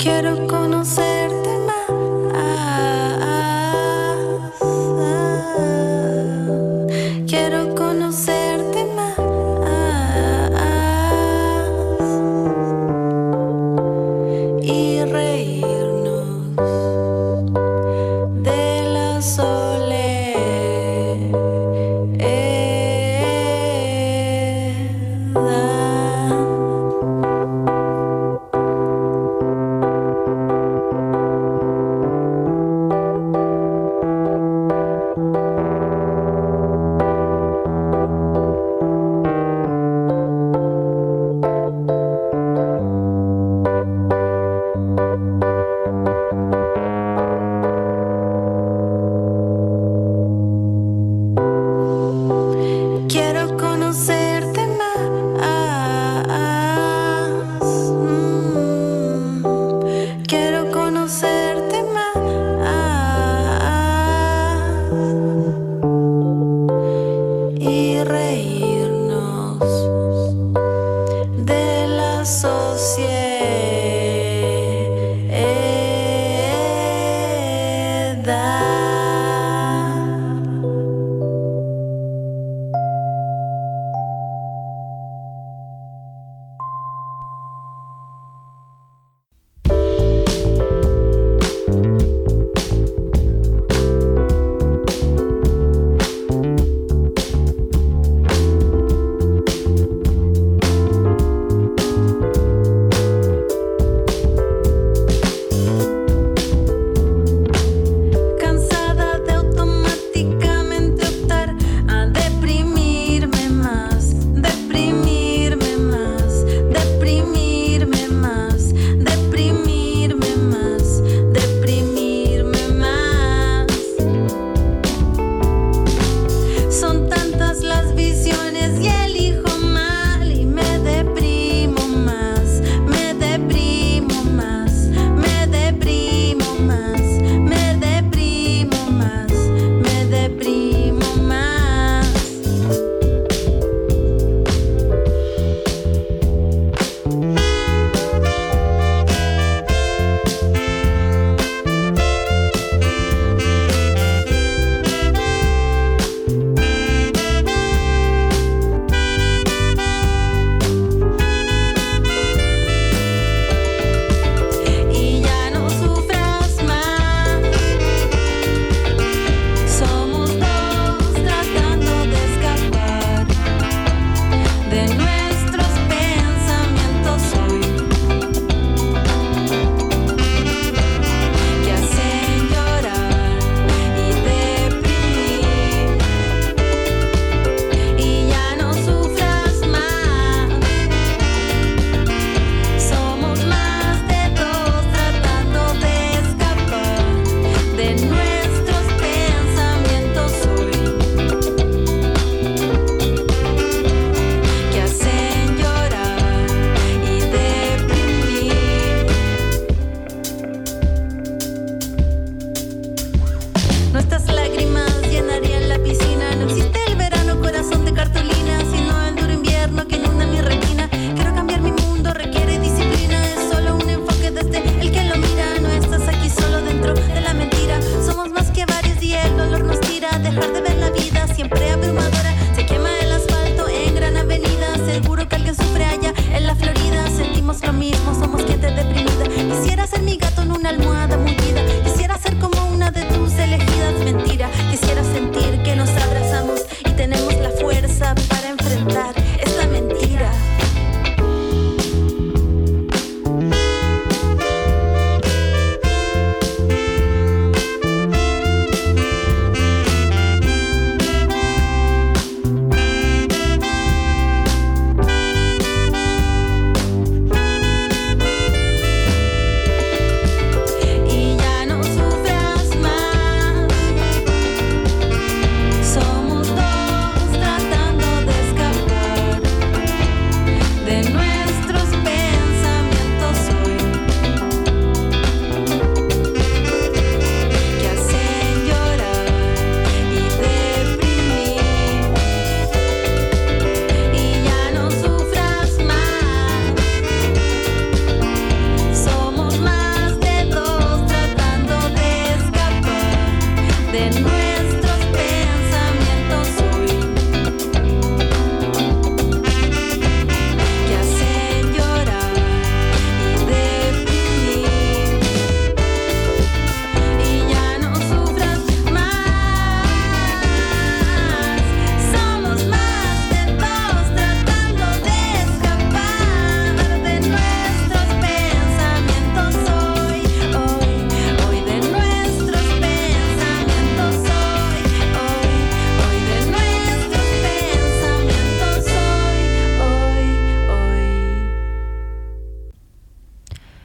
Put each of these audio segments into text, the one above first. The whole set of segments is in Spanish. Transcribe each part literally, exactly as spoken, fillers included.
Quiero conocerte más. Quiero conocerte más. Y reírnos de la Quiero conocerte más. Mm, Quiero conocerte más. Y reírnos de la sociedad.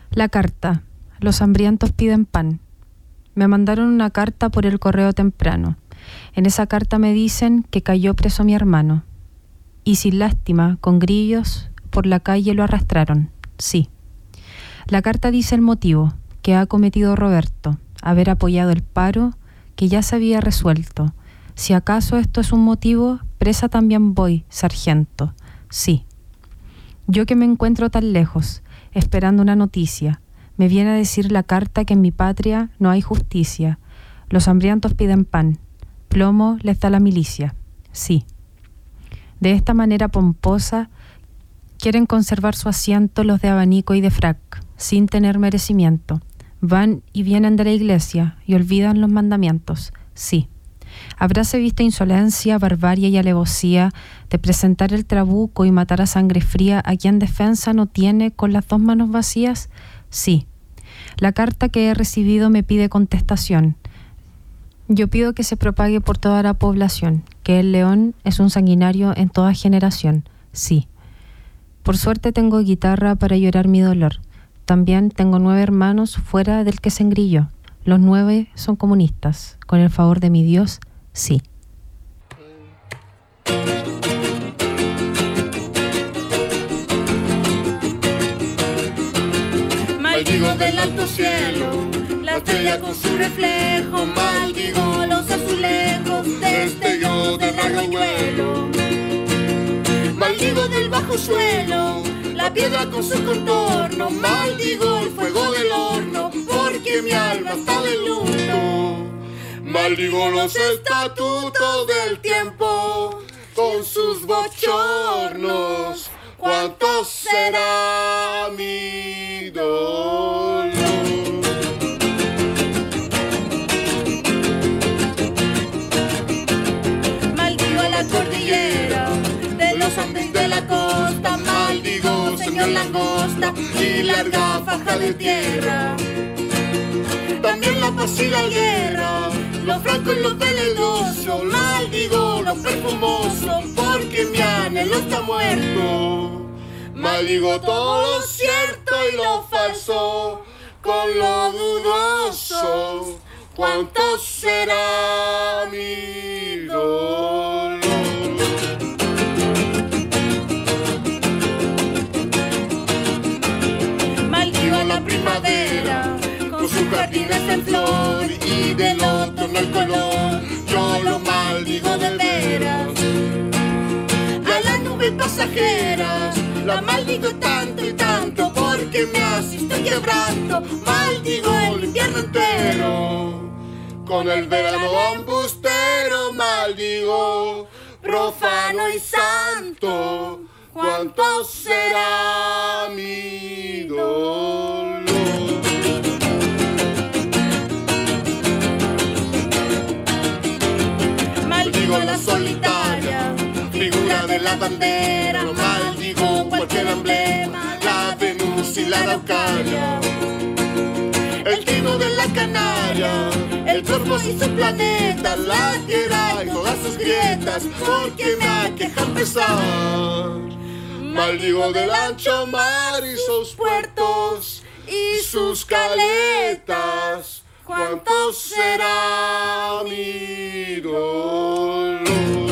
La carta. Los hambrientos piden pan. Me mandaron una carta por el correo temprano. En esa carta me dicen que cayó preso mi hermano. Y sin lástima, con grillos, por la calle lo arrastraron. Sí. La carta dice el motivo que ha cometido Roberto, haber apoyado el paro que ya se había resuelto. Si acaso esto es un motivo, presa también voy, sargento. Sí. Yo que me encuentro tan lejos, esperando una noticia, me viene a decir la carta que en mi patria no hay justicia. Los hambrientos piden pan, plomo les da la milicia. Sí. De esta manera pomposa, quieren conservar su asiento los de abanico y de frac, sin tener merecimiento. Van y vienen de la iglesia y olvidan los mandamientos. Sí. Habráse visto insolencia, barbarie y alevosía de presentar el trabuco y matar a sangre fría a quien defensa no tiene con las dos manos vacías. Sí. La carta que he recibido me pide contestación. Yo pido que se propague por toda la población, que el león es un sanguinario en toda generación. Sí. Por suerte tengo guitarra para llorar mi dolor. También tengo nueve hermanos fuera del que se engrilló. Los nueve son comunistas. Con el favor de mi Dios, sí. Maldigo del alto cielo, la estrella con su reflejo. Maldigo los azulejos, destellos de rayuelo. Maldigo del bajo suelo, la piedra con su contorno. Maldigo el fuego del horno, porque mi alma está de luto. Maldigo los estatutos del tiempo, con sus bochornos. ¿Cuánto será mi dolor? Maldigo a la cordillera de los Andes de la costa. Maldigo, señor langosta, y larga faja de tierra. También la paz y la guerra, lo franco y lo peligroso. Maldigo lo perfumoso, porque mi anhelo está muerto. Maldigo todo lo cierto y lo falso, con lo dudoso. ¿Cuánto será mi dolor? Maldigo a la primavera, con sus jardines en flor, y del otoño el color. Yo lo maldigo de veras. A las nubes pasajeras la maldigo tanto y tanto, porque me asiste quebranto. Maldigo el invierno entero, con el verano embustero. Maldigo profano y santo. ¿Cuánto será mi dolor? Maldigo la solitaria figura de la bandera. Maldigo cualquier emblema, la Venus y la Araucaria. El tino de la Canaria, el cosmos y su planeta, la tierra y todas sus grietas, porque me aquejan pesar. Maldigo del ancho mar y sus puertos y sus caletas. ¿Cuánto será mi dolor?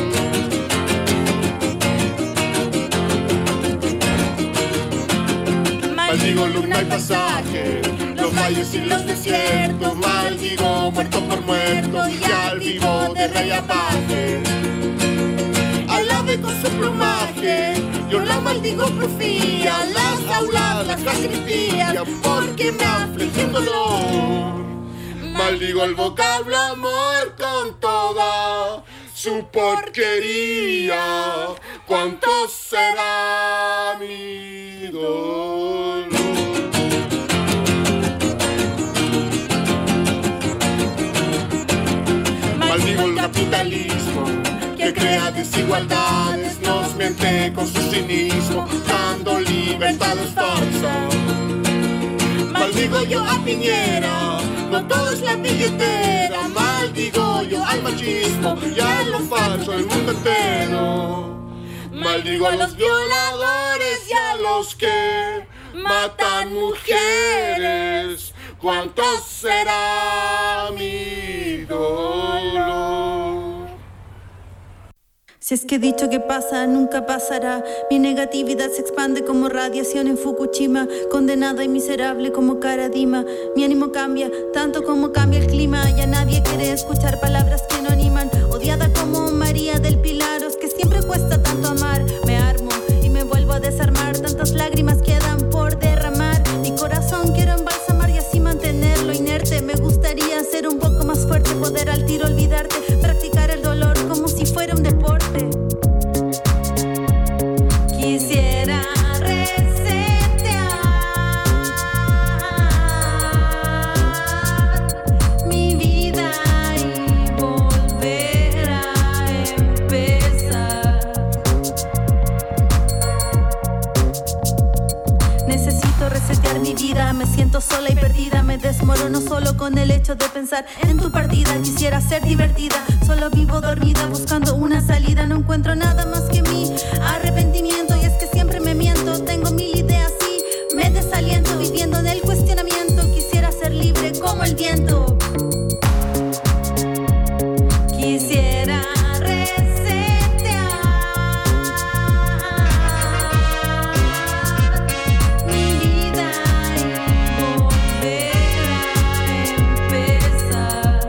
Maldigo luna y pasaje, los valles y los desiertos. Maldigo muerto por muerto y al vivo de rey apaje. Al ave con su plumaje, yo la maldigo porfía. Las aulas, las sacristía, porque me aflige un dolor. Maldigo el vocablo amor con toda su porquería. ¿Cuánto será mi dolor? Maldigo el capitalismo que crea desigualdades, nos miente con su cinismo, dando libertades falsas. Maldigo yo a Piñera, no todo es la billetera. Maldigo yo al machismo y a lo falso del mundo entero. Maldigo a los violadores y a los que matan mujeres. ¿cuánto será mi dolor? Si es que he dicho que pasa, nunca pasará. Mi negatividad se expande como radiación en Fukushima, condenada y miserable como Karadima. Mi ánimo cambia, tanto como cambia el clima. Ya nadie quiere escuchar palabras que no animan. Odiada como María del Pilar, es que siempre cuesta tanto amar. Me armo y me vuelvo a desarmar, tantas lágrimas quedan por derramar. Mi corazón quiero embalsamar y así mantenerlo inerte. Me gustaría ser un poco más fuerte, poder al tiro olvidarte, practicar el dolor como si fuera un deporte. Quisiera resetear mi vida y volver a empezar. Necesito resetear mi vida, me siento sola y perdida. Me desmorono solo con el hecho de pensar en tu partida. Quisiera ser divertida, solo vivo dormida buscando una salida. No encuentro nada más que mi arrepentimiento, y es que siempre me miento. Tengo mil ideas y me desaliento, viviendo en el cuestionamiento. Quisiera ser libre como el viento. Quisiera resetear mi vida y volver a empezar.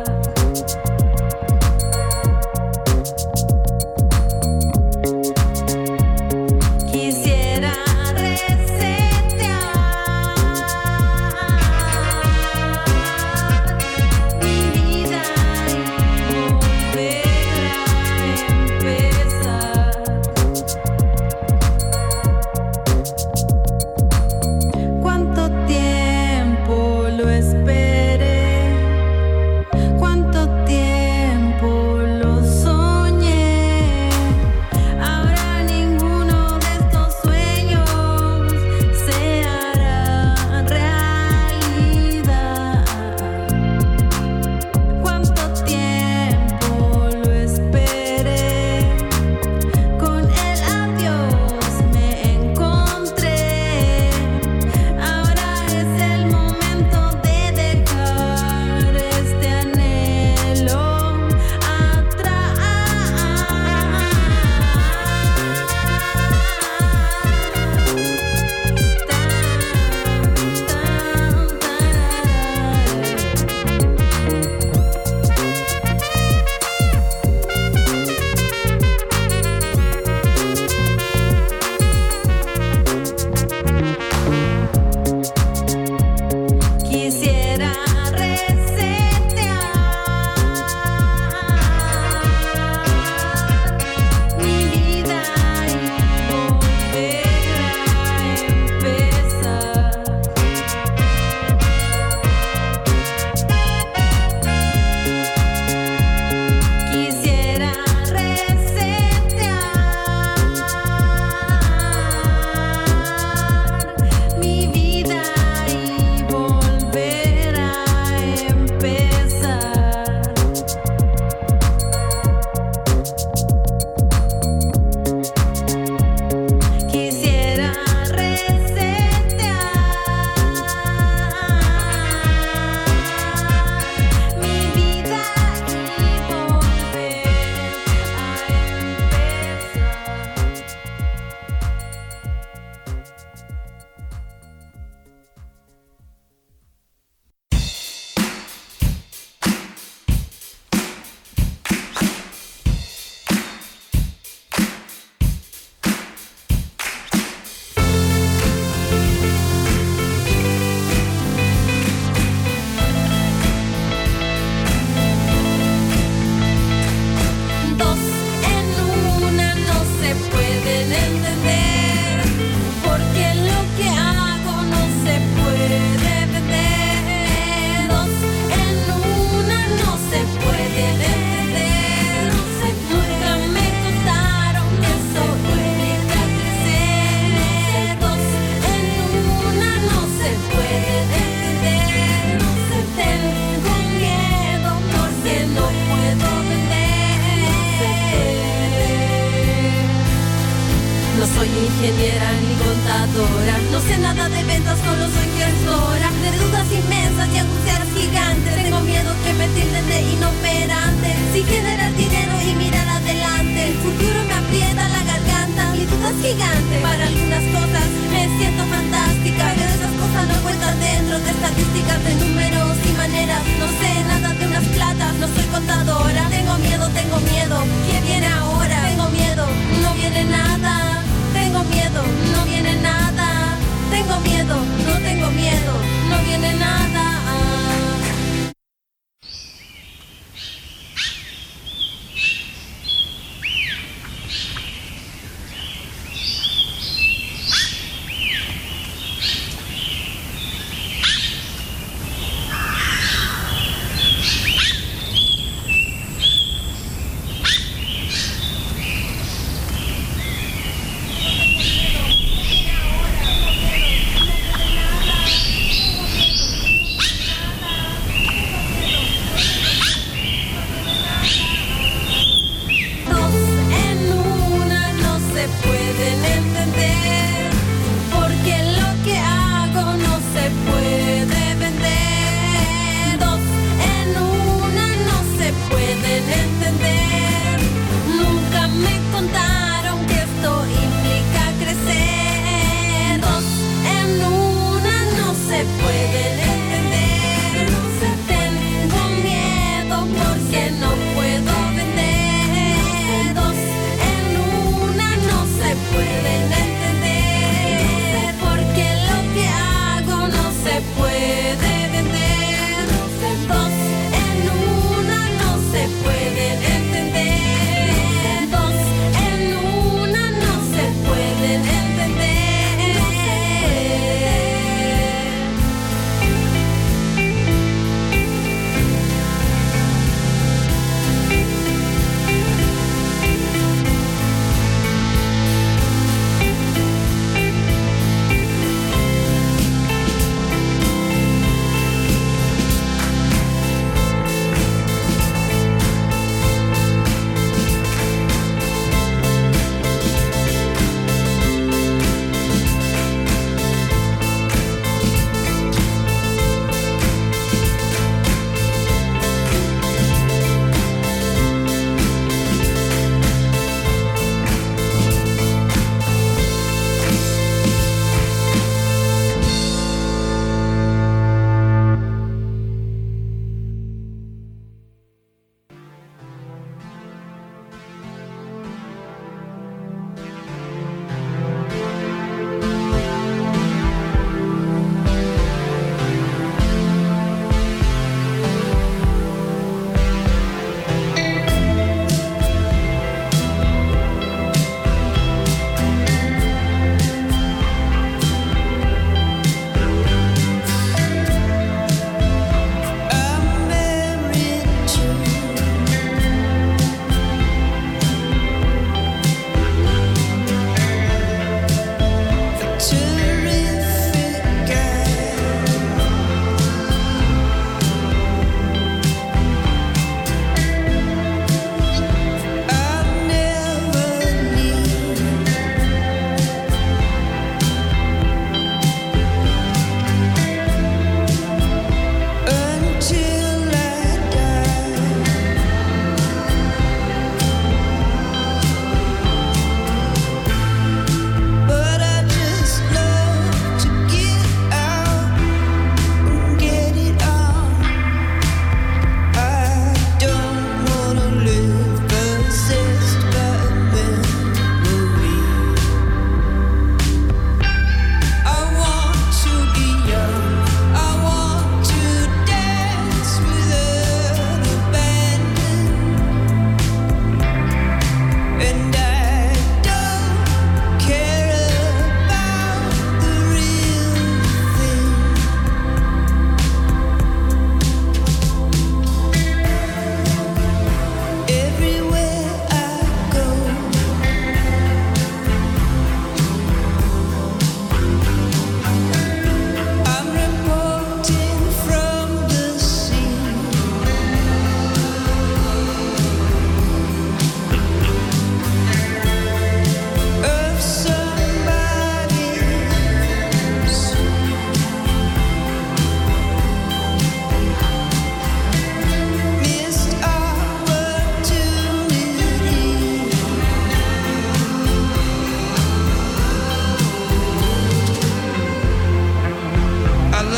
Quisiera resetear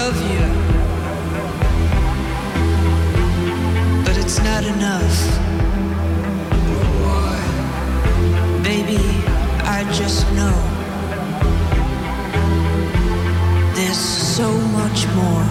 love you, but it's not enough. Baby, I just know there's so much more.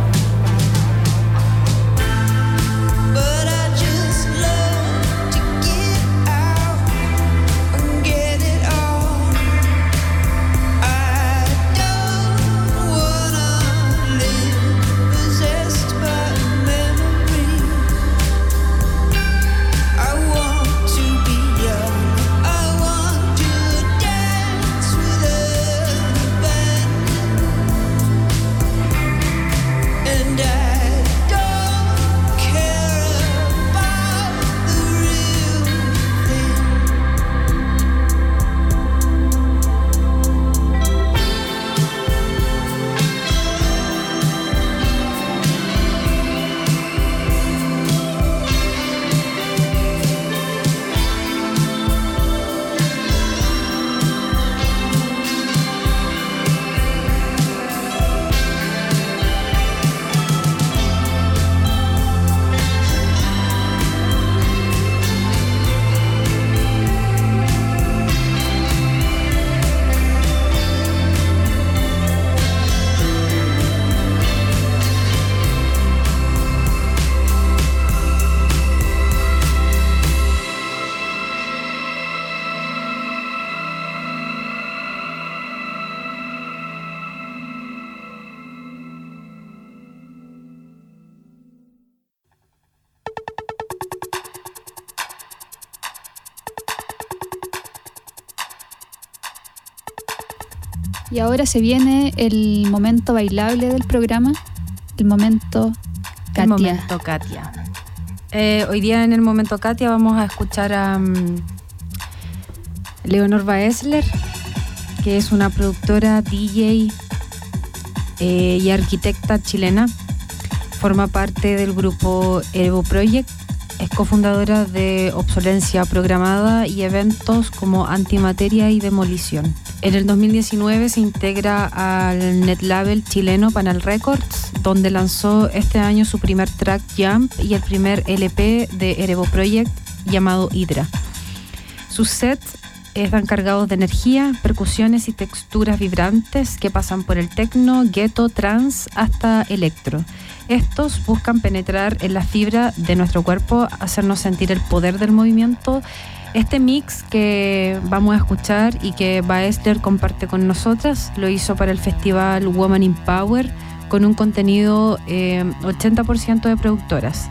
Y ahora se viene el momento bailable del programa, el momento Katia. El momento Katia. Eh, hoy día en el momento Katia vamos a escuchar a um, Leonor Baesler, que es una productora, D J eh, y arquitecta chilena. Forma parte del grupo Erevo Project. Es cofundadora de Obsolencia Programada y eventos como Antimateria y Demolición. En el dos mil diecinueve se integra al netlabel chileno Panel Records, donde lanzó este año su primer track Jump y el primer L P de Erevo Project llamado Hydra. Sus sets están cargados de energía, percusiones y texturas vibrantes que pasan por el techno, ghetto, trance hasta electro. Estos buscan penetrar en la fibra de nuestro cuerpo, hacernos sentir el poder del movimiento. Este mix que vamos a escuchar y que Baesler comparte con nosotras lo hizo para el festival Woman in Power con un contenido eh, ochenta por ciento de productoras.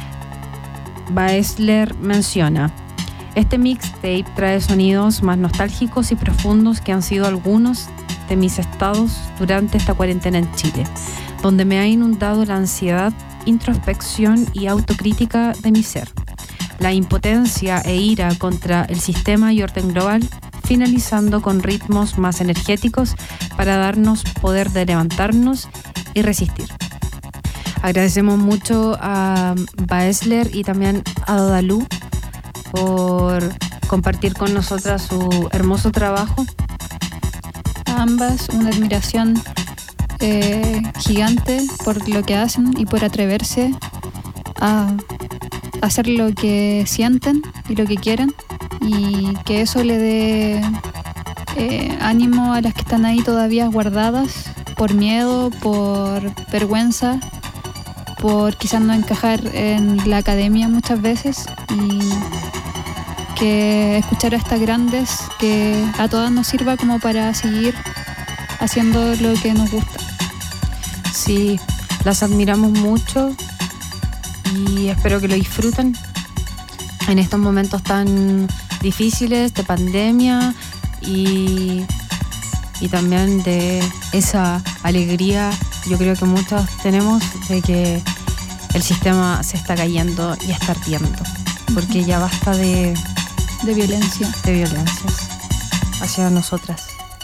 Baesler menciona: este mixtape trae sonidos más nostálgicos y profundos que han sido algunos de mis estados durante esta cuarentena en Chile, donde me ha inundado la ansiedad, introspección y autocrítica de mi ser, la impotencia e ira contra el sistema y orden global, finalizando con ritmos más energéticos para darnos poder de levantarnos y resistir. Agradecemos mucho a Baesler y también a Dodalú por compartir con nosotras su hermoso trabajo. A ambas una admiración eh, gigante por lo que hacen y por atreverse a hacer lo que sienten y lo que quieren, y que eso le dé eh, ánimo a las que están ahí todavía guardadas por miedo, por vergüenza, por quizás no encajar en la academia muchas veces, y que escuchar a estas grandes que a todas nos sirva como para seguir haciendo lo que nos gusta. Sí, las admiramos mucho y espero que lo disfruten en estos momentos tan difíciles de pandemia y, y también de esa alegría, yo creo que muchos tenemos, de que el sistema se está cayendo y está ardiendo, porque ya basta de, de violencia, de violencias hacia nosotras.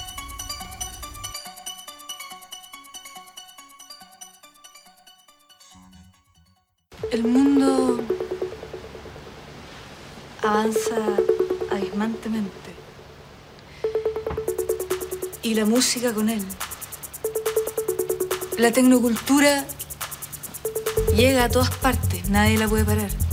El mundo avanza abismantemente y la música con él. La tecnocultura llega a todas partes, nadie la puede parar.